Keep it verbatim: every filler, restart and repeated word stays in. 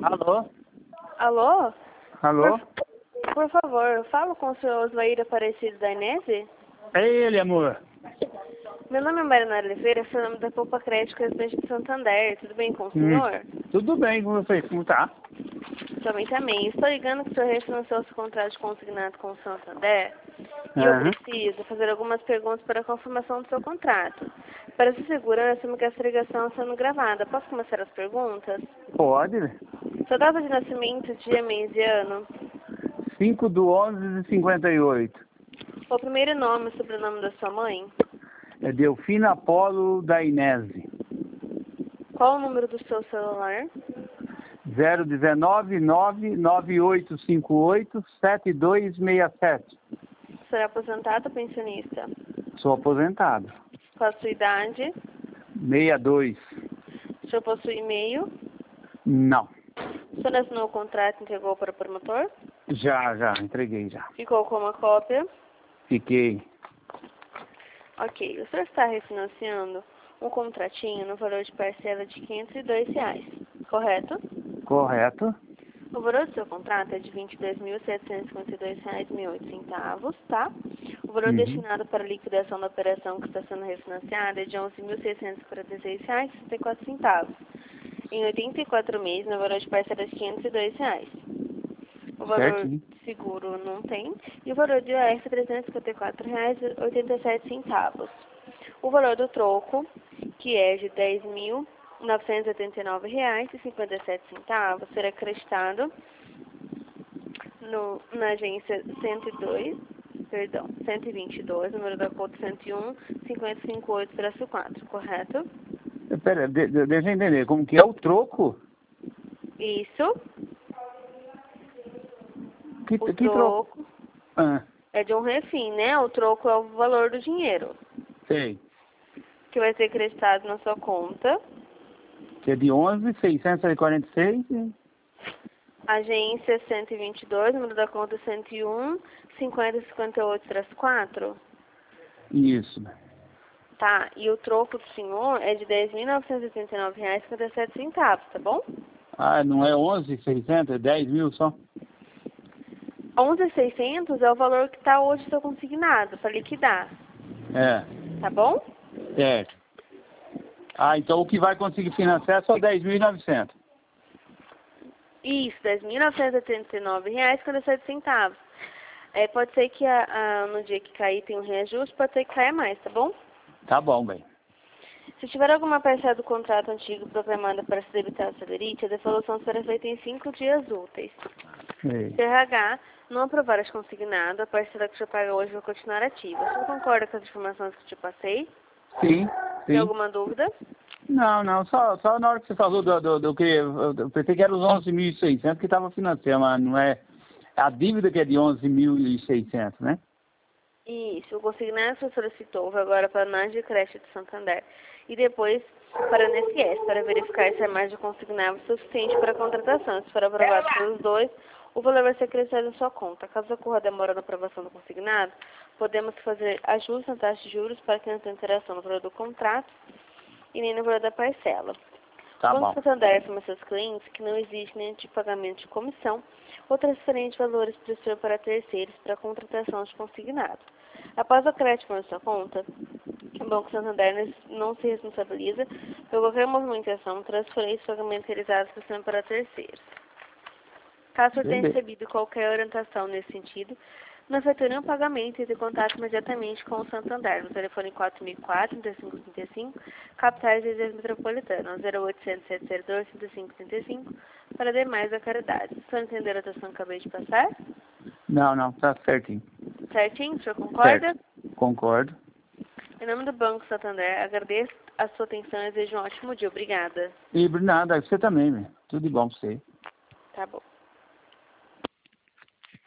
Alô? Alô? Alô? Por, por favor, eu falo com o senhor Osvair Aparecido da Inese? É ele, amor. Meu nome é Mariana Oliveira, sou nome da Poupa Crédito Residente de Santander. Tudo bem com o senhor? Hum. Tudo bem com você? Como tá? Também, também. Estou ligando que o senhor refinanciou seu contrato de consignado com o Santander e eu Aham. preciso fazer algumas perguntas para a confirmação do seu contrato. Para sua segurança, assumo que essa ligação está sendo gravada. Posso começar as perguntas? Pode. Sua data de nascimento, dia, mês e ano? cinco do onze de cinquenta e oito. O primeiro nome e sobrenome da sua mãe? É Delfina Apolo da Inese. Qual o número do seu celular? zero um nove, nove nove oito cinco oito, sete dois seis sete. O senhor é aposentado ou pensionista? Sou aposentado. Qual a sua idade? sessenta e dois. O senhor possui e-mail? Não. O senhor assinou o contrato e entregou para o promotor? Já, já. Entreguei já. Ficou com uma cópia? Fiquei. Ok. O senhor está refinanciando um contratinho no valor de parcela de quinhentos e dois reais, correto? Correto. O valor do seu contrato é de vinte e dois mil setecentos e cinquenta e dois reais e sessenta e oito centavos, tá? O valor Uhum. destinado para a liquidação da operação que está sendo refinanciada é de onze mil seiscentos e quarenta e seis reais e sessenta e quatro centavos. Em oitenta e quatro meses, no valor de parcela de quinhentos e dois reais. O valor Certinho. seguro não tem. E o valor de I O F é trezentos e cinquenta e quatro reais e oitenta e sete centavos. O valor do troco, que é de dez mil novecentos e oitenta e nove reais e cinquenta e sete centavos, será acreditado no, na agência cento e dois, perdão, cento e vinte e dois, número da conta cento e um, cinquenta e cinco oito, traço quatro, correto? Pera, de, de, deixa eu entender. Como que é o troco? Isso. Que, O que troco? troco Ah, é de um refim, né? O troco é o valor do dinheiro, sei. que vai ser acreditado na sua conta. Que é de onze, seiscentos e quarenta e seis. Agência cento e vinte e dois, número da conta cento e um, cinquenta e cinquenta e oito, traço quatro. Isso. Tá, e o troco do senhor é de dez mil novecentos e oitenta e nove reais e cinquenta e sete centavos, tá bom? Ah, não é onze, seiscentos, é dez mil só? onze mil e seiscentos é o valor que está hoje seu consignado para liquidar, É, tá bom? certo. Ah, então o que vai conseguir financiar é só dez mil e novecentos. Isso, dez mil novecentos e oitenta e nove reais e cinquenta e sete centavos. É, pode ser que a, a, no dia que cair tem um reajuste, pode ser que caia mais, tá bom? Tá bom, bem. Se tiver alguma parcela do contrato antigo programada para se debitar a salerite, a devolução será feita em cinco dias úteis. Sei. Se R H não aprovar as consignado, a parcela que você paga hoje vai continuar ativa. Você concorda com as informações que eu te passei? Sim, Tem sim. alguma dúvida? Não, não, só, só na hora que você falou do, do, do que... Eu pensei que era os onze mil e seiscentos que estava financiando, mas não é... A dívida que é de onze mil e seiscentos, né? Isso, o consignado você solicitou vai agora para a análise de crédito de Santander e depois para a N S S, para verificar se a margem consignável é suficiente para a contratação. Se for aprovado pelos dois, o valor vai ser acrescido em sua conta. Caso ocorra demora na aprovação do consignado, podemos fazer ajustes na taxa de juros para que não tenha interação no valor do contrato e nem no valor da parcela. Tá O Banco bom. Santander informa seus clientes que não existe nenhum tipo de pagamento de comissão ou transferência de valores para o senhor para terceiros para a contratação de consignado. Após o crédito na sua conta, o Banco Santander não se responsabiliza por qualquer movimentação, transferência e pagamento realizados por senhor para terceiros. Caso o senhor tenha Beleza. recebido qualquer orientação nesse sentido, não efetue nenhum pagamento e entre em contato imediatamente com o Santander, no telefone quatro mil e quatro, trinta e cinco trinta e cinco, capitais e regiões metropolitanas, zero oitocentos, sete zero dois, trinta e cinco trinta e cinco, para demais a caridade. O senhor entendeu a orientação que acabei de passar? Não, não, tá certinho. Certinho? O senhor concorda? Certo. Concordo. Em nome do Banco Santander, agradeço a sua atenção e desejo um ótimo dia. Obrigada. E nada, você também, né? Tudo de bom pra você. Tá bom.